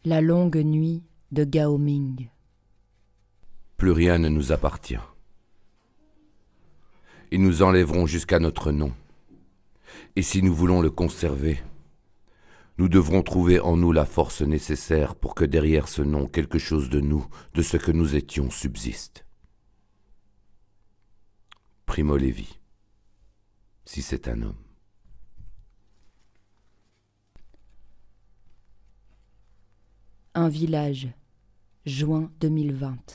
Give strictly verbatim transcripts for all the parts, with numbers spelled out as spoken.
La longue nuit de Gao Ming. Plus rien ne nous appartient. Ils nous enlèveront jusqu'à notre nom. Et si nous voulons le conserver, nous devrons trouver en nous la force nécessaire pour que derrière ce nom, quelque chose de nous, de ce que nous étions, subsiste. Primo Levi, si c'est un homme. Un village, juin deux mille vingt.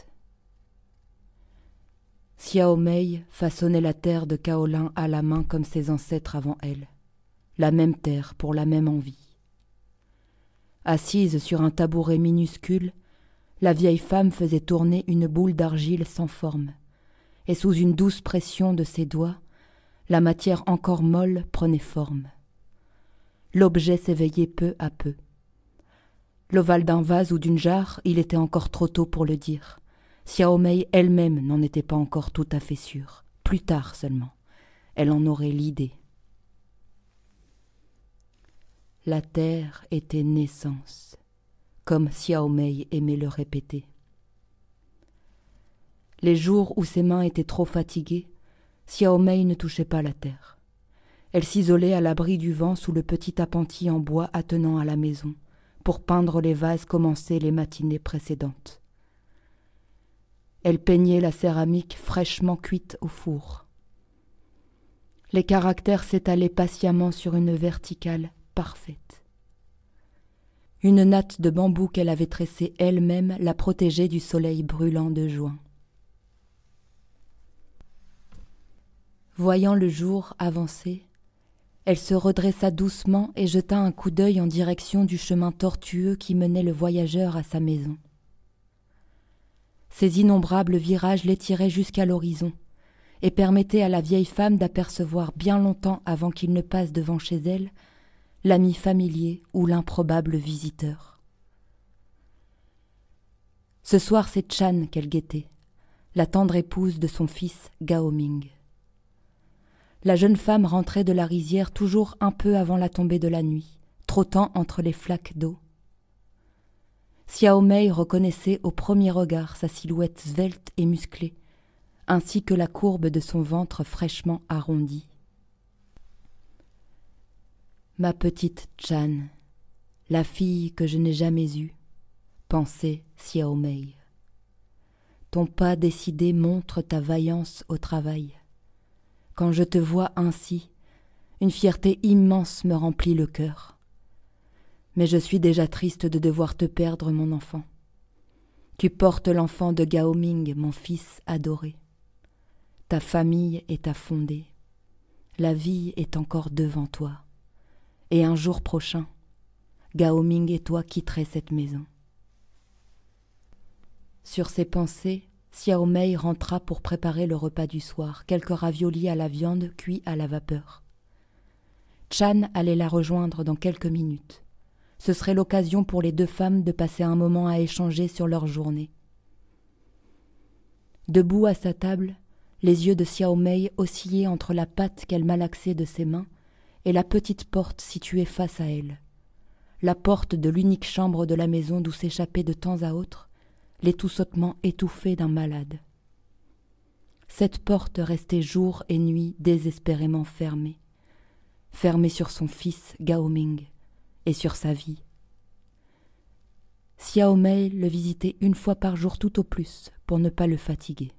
Xiao Mei façonnait la terre de kaolin à la main comme ses ancêtres avant elle. La même terre pour la même envie. Assise sur un tabouret minuscule, la vieille femme faisait tourner une boule d'argile sans forme, et sous une douce pression de ses doigts, la matière encore molle prenait forme. L'objet s'éveillait peu à peu. L'ovale d'un vase ou d'une jarre, il était encore trop tôt pour le dire. Xiao Mei elle-même n'en était pas encore tout à fait sûre. Plus tard seulement, elle en aurait l'idée. La terre était naissance, comme Xiao Mei aimait le répéter. Les jours où ses mains étaient trop fatiguées, Xiao Mei ne touchait pas la terre. Elle s'isolait à l'abri du vent sous le petit appentis en bois attenant à la maison, pour peindre les vases commencés les matinées précédentes. Elle peignait la céramique fraîchement cuite au four. Les caractères s'étalaient patiemment sur une verticale parfaite. Une natte de bambou qu'elle avait tressée elle-même la protégeait du soleil brûlant de juin. Voyant le jour avancer, elle se redressa doucement et jeta un coup d'œil en direction du chemin tortueux qui menait le voyageur à sa maison. Ces innombrables virages l'étiraient jusqu'à l'horizon et permettaient à la vieille femme d'apercevoir bien longtemps avant qu'il ne passe devant chez elle l'ami familier ou l'improbable visiteur. Ce soir, c'est Chan qu'elle guettait, la tendre épouse de son fils Gao Ming. La jeune femme rentrait de la rizière toujours un peu avant la tombée de la nuit, trottant entre les flaques d'eau. Xiao Mei reconnaissait au premier regard sa silhouette svelte et musclée, ainsi que la courbe de son ventre fraîchement arrondi. « Ma petite Chan, la fille que je n'ai jamais eue, » pensait Xiao Mei. « Ton pas décidé montre ta vaillance au travail. Quand je te vois ainsi, une fierté immense me remplit le cœur. Mais je suis déjà triste de devoir te perdre, mon enfant. Tu portes l'enfant de Gao Ming, mon fils adoré. Ta famille est à fonder. La vie est encore devant toi. Et un jour prochain, Gao Ming et toi quitterez cette maison. » Sur ces pensées, Xiao Mei rentra pour préparer le repas du soir, quelques raviolis à la viande cuits à la vapeur. Chan allait la rejoindre dans quelques minutes. Ce serait l'occasion pour les deux femmes de passer un moment à échanger sur leur journée. Debout à sa table, les yeux de Xiao Mei oscillaient entre la pâte qu'elle malaxait de ses mains et la petite porte située face à elle, la porte de l'unique chambre de la maison d'où s'échappait de temps à autre l'étoussotement étouffé d'un malade. Cette porte restait jour et nuit désespérément fermée, fermée sur son fils Gao Ming et sur sa vie. Xiao Mei le visitait une fois par jour tout au plus pour ne pas le fatiguer.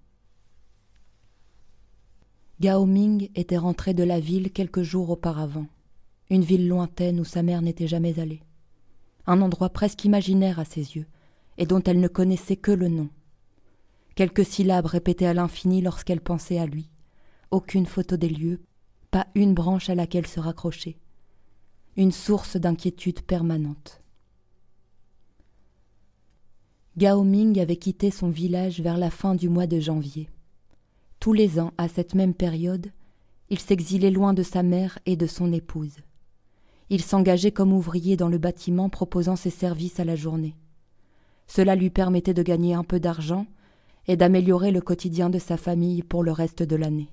Gao Ming était rentré de la ville quelques jours auparavant, une ville lointaine où sa mère n'était jamais allée, un endroit presque imaginaire à ses yeux, et dont elle ne connaissait que le nom. Quelques syllabes répétées à l'infini lorsqu'elle pensait à lui. Aucune photo des lieux, pas une branche à laquelle se raccrocher. Une source d'inquiétude permanente. Gao Ming avait quitté son village vers la fin du mois de janvier. Tous les ans, à cette même période, il s'exilait loin de sa mère et de son épouse. Il s'engageait comme ouvrier dans le bâtiment proposant ses services à la journée. Cela lui permettait de gagner un peu d'argent et d'améliorer le quotidien de sa famille pour le reste de l'année.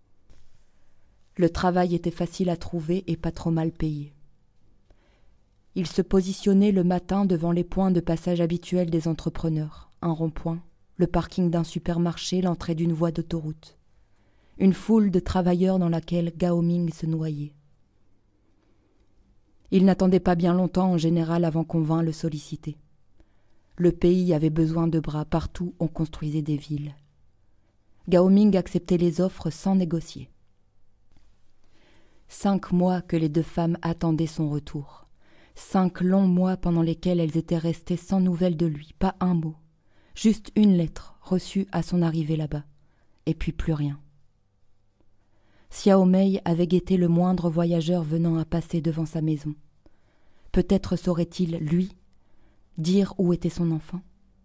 Le travail était facile à trouver et pas trop mal payé. Il se positionnait le matin devant les points de passage habituels des entrepreneurs, un rond-point, le parking d'un supermarché, l'entrée d'une voie d'autoroute. Une foule de travailleurs dans laquelle Gao Ming se noyait. Il n'attendait pas bien longtemps en général avant qu'on vînt le solliciter. Le pays avait besoin de bras, partout on construisait des villes. Gao Ming acceptait les offres sans négocier. Cinq mois que les deux femmes attendaient son retour. Cinq longs mois pendant lesquels elles étaient restées sans nouvelles de lui, pas un mot. Juste une lettre reçue à son arrivée là-bas. Et puis plus rien. Xiao Mei avait guetté le moindre voyageur venant à passer devant sa maison. Peut-être saurait-il, lui, dire où était son enfant.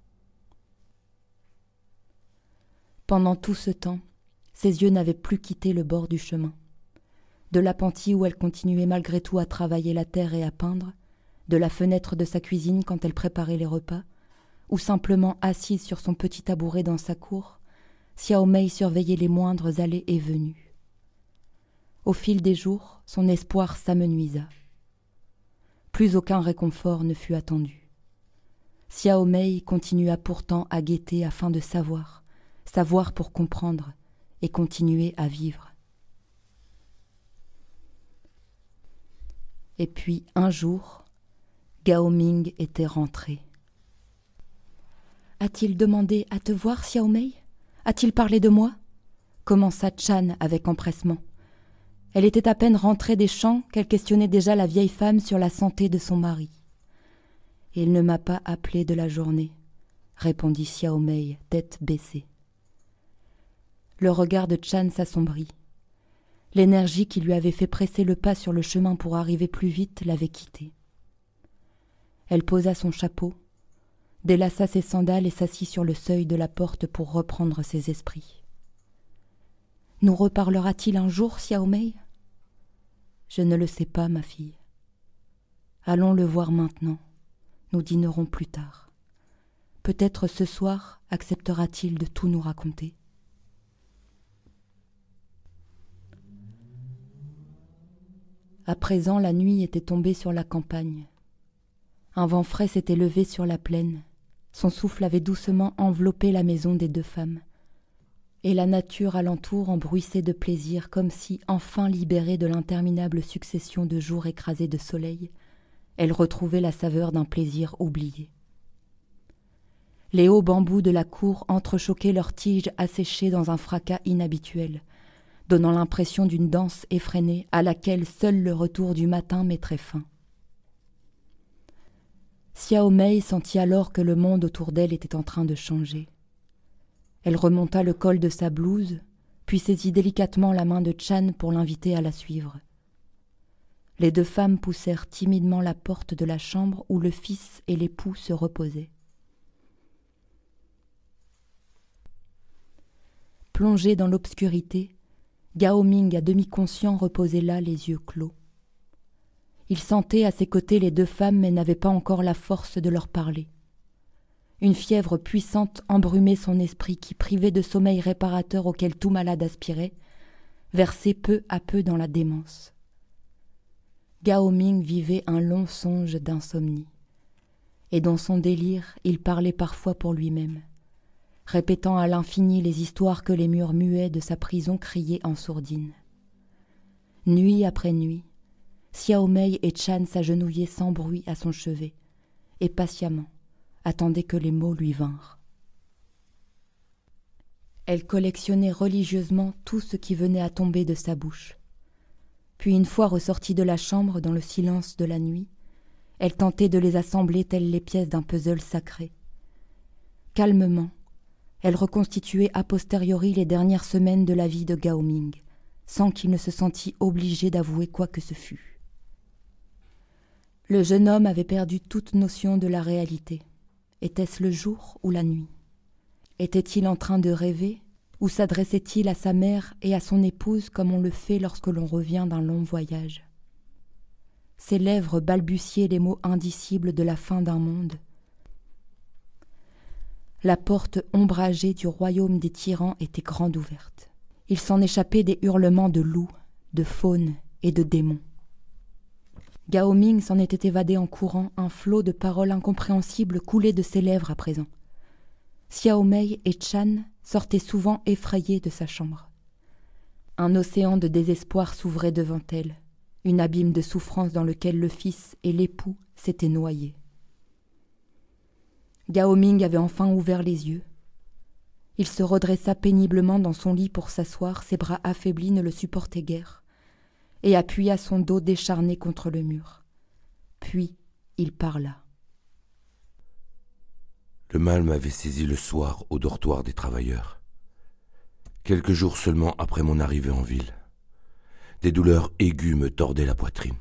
Pendant tout ce temps, ses yeux n'avaient plus quitté le bord du chemin. De l'appentis où elle continuait malgré tout à travailler la terre et à peindre, de la fenêtre de sa cuisine quand elle préparait les repas, ou simplement assise sur son petit tabouret dans sa cour, Xiao Mei surveillait les moindres allées et venues. Au fil des jours, son espoir s'amenuisa. Plus aucun réconfort ne fut attendu. Xiao Mei continua pourtant à guetter afin de savoir, savoir pour comprendre et continuer à vivre. Et puis un jour, Gao Ming était rentré. « A-t-il demandé à te voir, Xiao Mei ? A-t-il parlé de moi ?» commença Chan avec empressement. Elle était à peine rentrée des champs qu'elle questionnait déjà la vieille femme sur la santé de son mari. « Il ne m'a pas appelé de la journée, » répondit Xiao Mei, tête baissée. Le regard de Chan s'assombrit. L'énergie qui lui avait fait presser le pas sur le chemin pour arriver plus vite l'avait quittée. Elle posa son chapeau, délaça ses sandales et s'assit sur le seuil de la porte pour reprendre ses esprits. « Nous reparlera-t-il un jour, Xiao Mei ? » ?»« Je ne le sais pas, ma fille. Allons le voir maintenant. Nous dînerons plus tard. Peut-être ce soir acceptera-t-il de tout nous raconter. » À présent, la nuit était tombée sur la campagne. Un vent frais s'était levé sur la plaine. Son souffle avait doucement enveloppé la maison des deux femmes. Et la nature alentour embruissait de plaisir, comme si, enfin libérée de l'interminable succession de jours écrasés de soleil, elle retrouvait la saveur d'un plaisir oublié. Les hauts bambous de la cour entrechoquaient leurs tiges asséchées dans un fracas inhabituel, donnant l'impression d'une danse effrénée à laquelle seul le retour du matin mettrait fin. Xiao Mei sentit alors que le monde autour d'elle était en train de changer. Elle remonta le col de sa blouse, puis saisit délicatement la main de Chan pour l'inviter à la suivre. Les deux femmes poussèrent timidement la porte de la chambre où le fils et l'époux se reposaient. Plongé dans l'obscurité, Gao Ming, à demi conscient, reposait là les yeux clos. Il sentait à ses côtés les deux femmes mais n'avait pas encore la force de leur parler. Une fièvre puissante embrumait son esprit qui, privé de sommeil réparateur auquel tout malade aspirait, versait peu à peu dans la démence. Gao Ming vivait un long songe d'insomnie. Et dans son délire, il parlait parfois pour lui-même, répétant à l'infini les histoires que les murs muets de sa prison criaient en sourdine. Nuit après nuit, Xiao Mei et Chan s'agenouillaient sans bruit à son chevet, et patiemment attendaient que les mots lui vinrent. Elle collectionnait religieusement tout ce qui venait à tomber de sa bouche. Puis, une fois ressortie de la chambre dans le silence de la nuit, elle tentait de les assembler telles les pièces d'un puzzle sacré. Calmement, elle reconstituait a posteriori les dernières semaines de la vie de Gao Ming, sans qu'il ne se sentît obligé d'avouer quoi que ce fût. Le jeune homme avait perdu toute notion de la réalité. Était-ce le jour ou la nuit ? Était-il en train de rêver, ou s'adressait-il à sa mère et à son épouse comme on le fait lorsque l'on revient d'un long voyage ? Ses lèvres balbutiaient les mots indicibles de la fin d'un monde. La porte ombragée du royaume des tyrans était grande ouverte. Il s'en échappait des hurlements de loups, de faunes et de démons. Gao Ming s'en était évadé en courant, un flot de paroles incompréhensibles coulait de ses lèvres à présent. Xiao Mei et Chan sortaient souvent effrayés de sa chambre. Un océan de désespoir s'ouvrait devant elle, une abîme de souffrance dans lequel le fils et l'époux s'étaient noyés. Gao Ming avait enfin ouvert les yeux. Il se redressa péniblement dans son lit pour s'asseoir, ses bras affaiblis ne le supportaient guère, et appuya son dos décharné contre le mur. Puis il parla. Le mal m'avait saisi le soir au dortoir des travailleurs. Quelques jours seulement après mon arrivée en ville, des douleurs aiguës me tordaient la poitrine.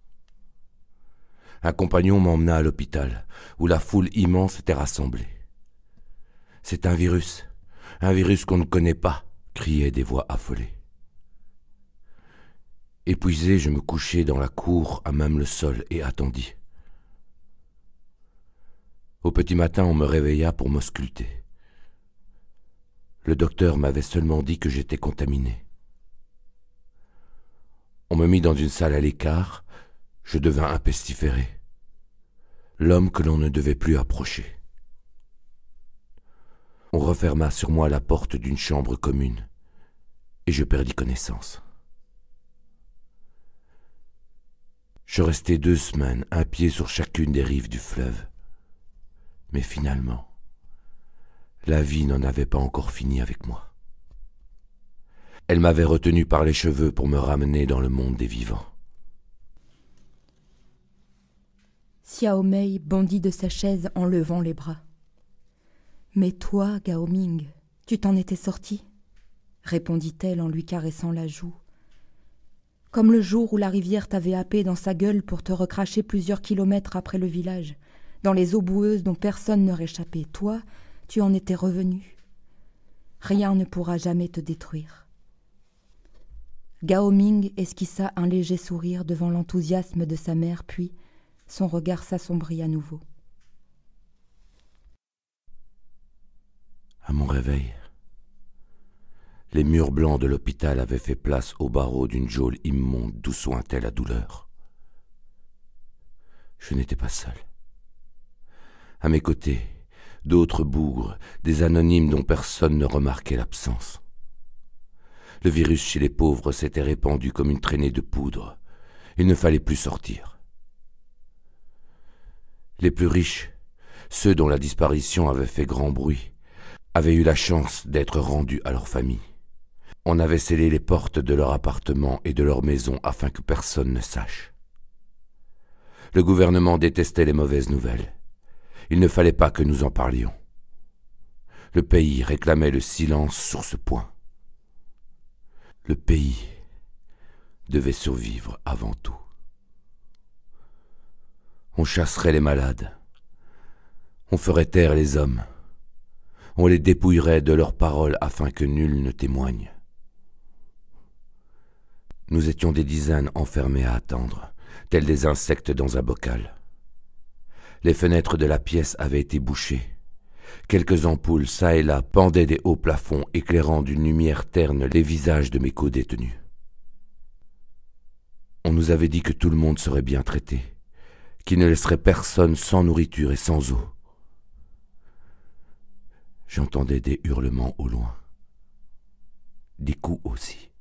Un compagnon m'emmena à l'hôpital, où la foule immense était rassemblée. « C'est un virus, un virus qu'on ne connaît pas !» criaient des voix affolées. Épuisé, je me couchai dans la cour à même le sol et attendis. Au petit matin, on me réveilla pour m'ausculter. Le docteur m'avait seulement dit que j'étais contaminé. On me mit dans une salle à l'écart, je devins un pestiféré, l'homme que l'on ne devait plus approcher. On referma sur moi la porte d'une chambre commune, et je perdis connaissance. Je restai deux semaines, un pied sur chacune des rives du fleuve. Mais finalement, la vie n'en avait pas encore fini avec moi. Elle m'avait retenu par les cheveux pour me ramener dans le monde des vivants. Xiao Mei bondit de sa chaise en levant les bras. « Mais toi, Gao Ming, tu t'en étais sorti ?» répondit-elle en lui caressant la joue. « Comme le jour où la rivière t'avait happé dans sa gueule pour te recracher plusieurs kilomètres après le village, dans les eaux boueuses dont personne ne réchappait. Toi, tu en étais revenu. Rien ne pourra jamais te détruire. » Gao Ming esquissa un léger sourire devant l'enthousiasme de sa mère, puis son regard s'assombrit à nouveau. À mon réveil, les murs blancs de l'hôpital avaient fait place aux barreaux d'une geôle immonde d'où sointait la douleur. Je n'étais pas seul. À mes côtés, d'autres bougres, des anonymes dont personne ne remarquait l'absence. Le virus chez les pauvres s'était répandu comme une traînée de poudre. Il ne fallait plus sortir. Les plus riches, ceux dont la disparition avait fait grand bruit, avaient eu la chance d'être rendus à leur famille. On avait scellé les portes de leur appartement et de leur maison afin que personne ne sache. Le gouvernement détestait les mauvaises nouvelles. Il ne fallait pas que nous en parlions. Le pays réclamait le silence sur ce point. Le pays devait survivre avant tout. On chasserait les malades. On ferait taire les hommes. On les dépouillerait de leurs paroles afin que nul ne témoigne. Nous étions des dizaines enfermés à attendre, tels des insectes dans un bocal. Les fenêtres de la pièce avaient été bouchées. Quelques ampoules, çà et là, pendaient des hauts plafonds, éclairant d'une lumière terne les visages de mes co-détenus. On nous avait dit que tout le monde serait bien traité, qu'il ne laisserait personne sans nourriture et sans eau. J'entendais des hurlements au loin, des coups aussi.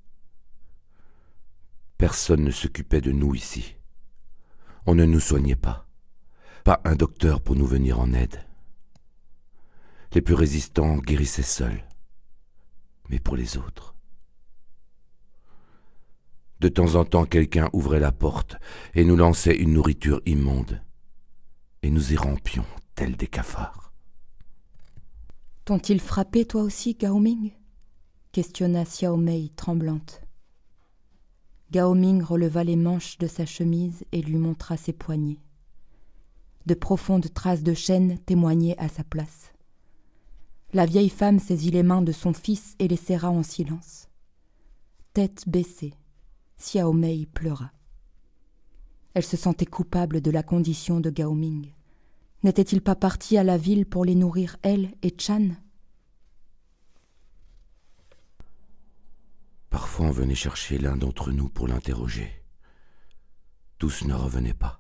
Personne ne s'occupait de nous ici. On ne nous soignait pas. Pas un docteur pour nous venir en aide. Les plus résistants guérissaient seuls. Mais pour les autres... De temps en temps, quelqu'un ouvrait la porte et nous lançait une nourriture immonde. Et nous y rampions, tels des cafards. « T'ont-ils frappé, toi aussi, Gao Ming ?» questionna Xiao Mei, tremblante. Gao Ming releva les manches de sa chemise et lui montra ses poignets. De profondes traces de chaînes témoignaient à sa place. La vieille femme saisit les mains de son fils et les serra en silence. Tête baissée, Xiao Mei pleura. Elle se sentait coupable de la condition de Gao Ming. N'était-il pas parti à la ville pour les nourrir, elle et Chan ? Parfois on venait chercher l'un d'entre nous pour l'interroger. Tous ne revenaient pas.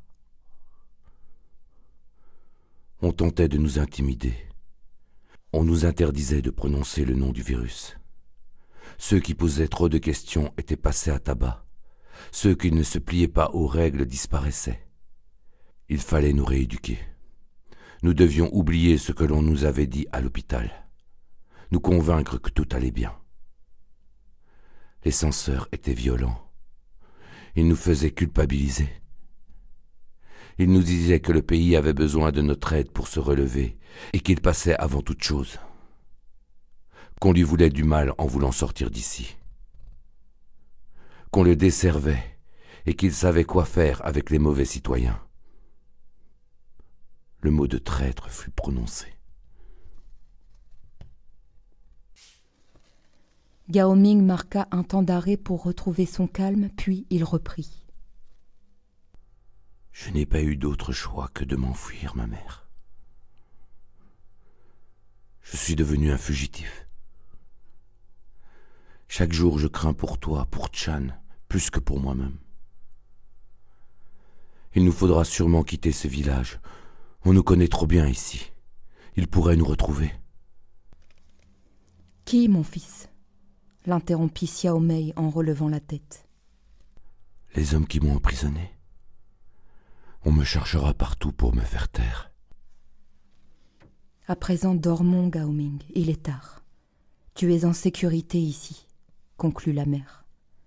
On tentait de nous intimider. On nous interdisait de prononcer le nom du virus. Ceux qui posaient trop de questions étaient passés à tabac. Ceux qui ne se pliaient pas aux règles disparaissaient. Il fallait nous rééduquer. Nous devions oublier ce que l'on nous avait dit à l'hôpital. Nous convaincre que tout allait bien. Les censeurs étaient violents. Ils nous faisaient culpabiliser. Ils nous disaient que le pays avait besoin de notre aide pour se relever et qu'il passait avant toute chose. Qu'on lui voulait du mal en voulant sortir d'ici. Qu'on le desservait et qu'il savait quoi faire avec les mauvais citoyens. Le mot de traître fut prononcé. Gao Ming marqua un temps d'arrêt pour retrouver son calme, puis il reprit. Je n'ai pas eu d'autre choix que de m'enfuir, ma mère. Je suis devenu un fugitif. Chaque jour, je crains pour toi, pour Chan, plus que pour moi-même. Il nous faudra sûrement quitter ce village. On nous connaît trop bien ici. Il pourrait nous retrouver. Qui, mon fils ? L'interrompit Xiao Mei en relevant la tête. Les hommes qui m'ont emprisonné. On me cherchera partout pour me faire taire. À présent, dormons, Gao Ming. Il est tard. Tu es en sécurité ici, conclut la mère.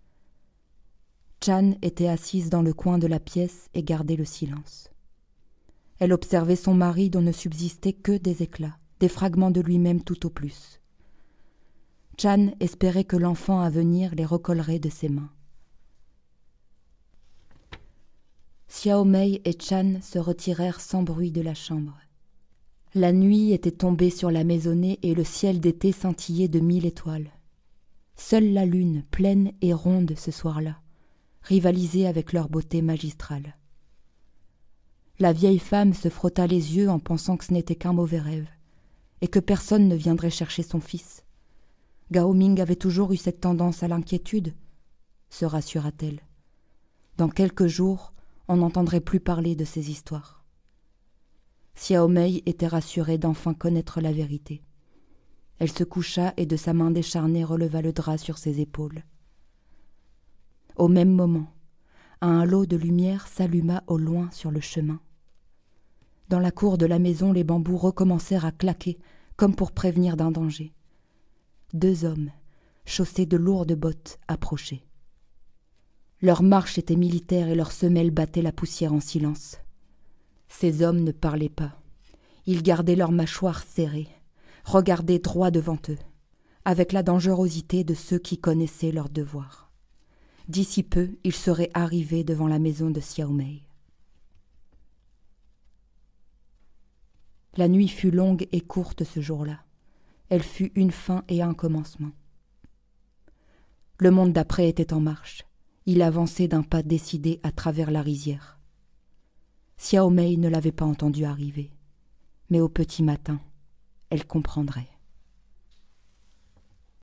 Chan était assise dans le coin de la pièce et gardait le silence. Elle observait son mari dont ne subsistaient que des éclats, des fragments de lui-même tout au plus. Chan espérait que l'enfant à venir les recollerait de ses mains. Xiao Mei et Chan se retirèrent sans bruit de la chambre. La nuit était tombée sur la maisonnée et le ciel d'été scintillait de mille étoiles. Seule la lune, pleine et ronde ce soir-là, rivalisait avec leur beauté magistrale. La vieille femme se frotta les yeux en pensant que ce n'était qu'un mauvais rêve, et que personne ne viendrait chercher son fils. Gao Ming avait toujours eu cette tendance à l'inquiétude, se rassura-t-elle. Dans quelques jours, on n'entendrait plus parler de ces histoires. Xiao Mei était rassurée d'enfin connaître la vérité. Elle se coucha et de sa main décharnée releva le drap sur ses épaules. Au même moment, un halo de lumière s'alluma au loin sur le chemin. Dans la cour de la maison, les bambous recommencèrent à claquer, comme pour prévenir d'un danger. Deux hommes, chaussés de lourdes bottes, approchaient. Leur marche était militaire et leurs semelles battaient la poussière en silence. Ces hommes ne parlaient pas. Ils gardaient leurs mâchoires serrées, regardaient droit devant eux, avec la dangerosité de ceux qui connaissaient leur devoir. D'ici peu, ils seraient arrivés devant la maison de Xiao Mei. La nuit fut longue et courte ce jour-là. Elle fut une fin et un commencement. Le monde d'après était en marche. Il avançait d'un pas décidé à travers la rizière. Xiao Mei ne l'avait pas entendu arriver. Mais au petit matin, elle comprendrait.